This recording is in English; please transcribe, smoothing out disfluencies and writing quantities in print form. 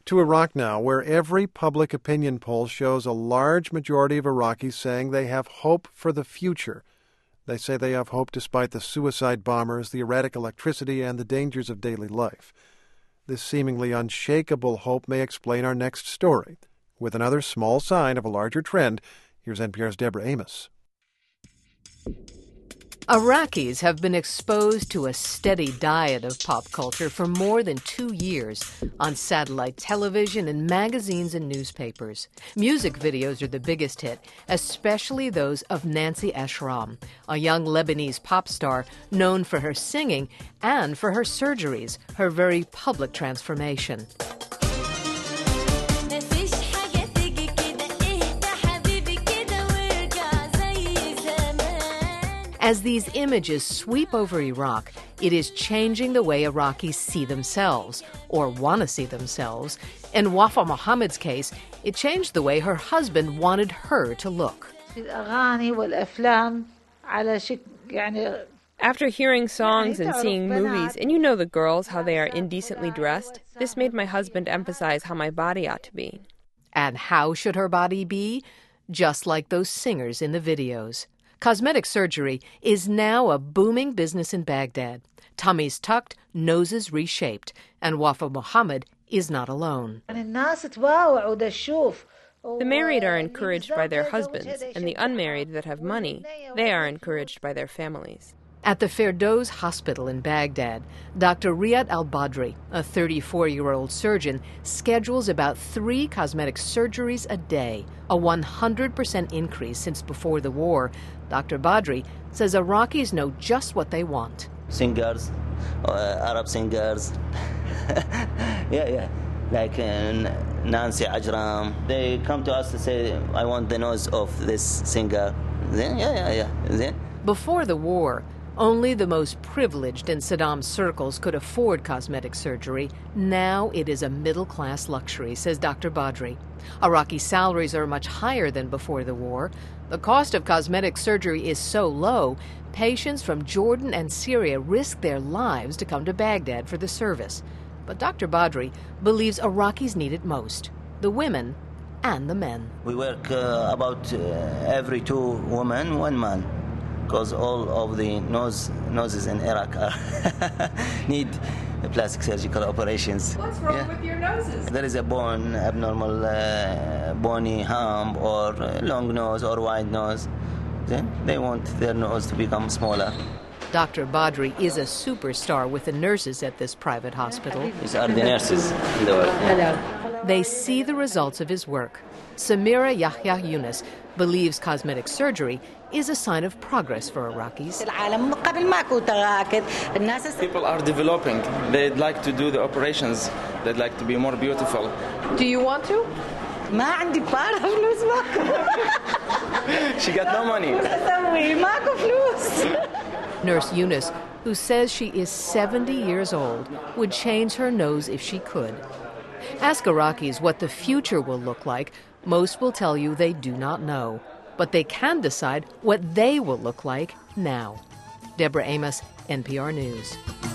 To Iraq now, where every public opinion poll shows a large majority of Iraqis saying they have hope for the future. They say they have hope despite the suicide bombers, the erratic electricity, and the dangers of daily life. This seemingly unshakable hope may explain our next story. With another small sign of a larger trend, here's NPR's Deborah Amos. Iraqis have been exposed to a steady diet of pop culture for more than 2 years on satellite television and magazines and newspapers. Music videos are the biggest hit, especially those of Nancy Ashram, a young Lebanese pop star known for her singing and for her surgeries, her very public transformation. As these images sweep over Iraq, it is changing the way Iraqis see themselves, or want to see themselves. In Wafa Mohammed's case, it changed the way her husband wanted her to look. After hearing songs and seeing movies, and you know the girls, how they are indecently dressed, this made my husband emphasize how my body ought to be. And how should her body be? Just like those singers in the videos. Cosmetic surgery is now a booming business in Baghdad. Tummies tucked, noses reshaped, and Wafa Mohammed is not alone. The married are encouraged by their husbands, and the unmarried that have money, they are encouraged by their families. At the Firdows Hospital in Baghdad, Dr. Riyad al-Badri, a 34-year-old surgeon, schedules about 3 cosmetic surgeries a day, a 100% increase since before the war. Dr. Badri says Iraqis know just what they want. Singers, Arab singers, like Nancy Ajram. They come to us to say, I want the nose of this singer. Then, Before the war, only the most privileged in Saddam's circles could afford cosmetic surgery. Now it is a middle-class luxury, says Dr. Badri. Iraqi salaries are much higher than before the war. The cost of cosmetic surgery is so low, patients from Jordan and Syria risk their lives to come to Baghdad for the service. But Dr. Badri believes Iraqis need it most, the women and the men. we work about every 2 women, 1 man. Because all of the noses in Iraq need plastic surgical operations. What's wrong with your noses? There is a abnormal bony hump or long nose or wide nose. Then they want their nose to become smaller. Dr. Badri is a superstar with the nurses at this private hospital. These are the nurses in the world. They see the results of his work. Samira Yahya Yunus believes cosmetic surgery is a sign of progress for Iraqis. People are developing. They'd like to do the operations. They'd like to be more beautiful. Do you want to? She got no money. Nurse Yunus, who says she is 70 years old, would change her nose if she could. Ask Iraqis what the future will look like. Most will tell you they do not know, but they can decide what they will look like now. Deborah Amos, NPR News.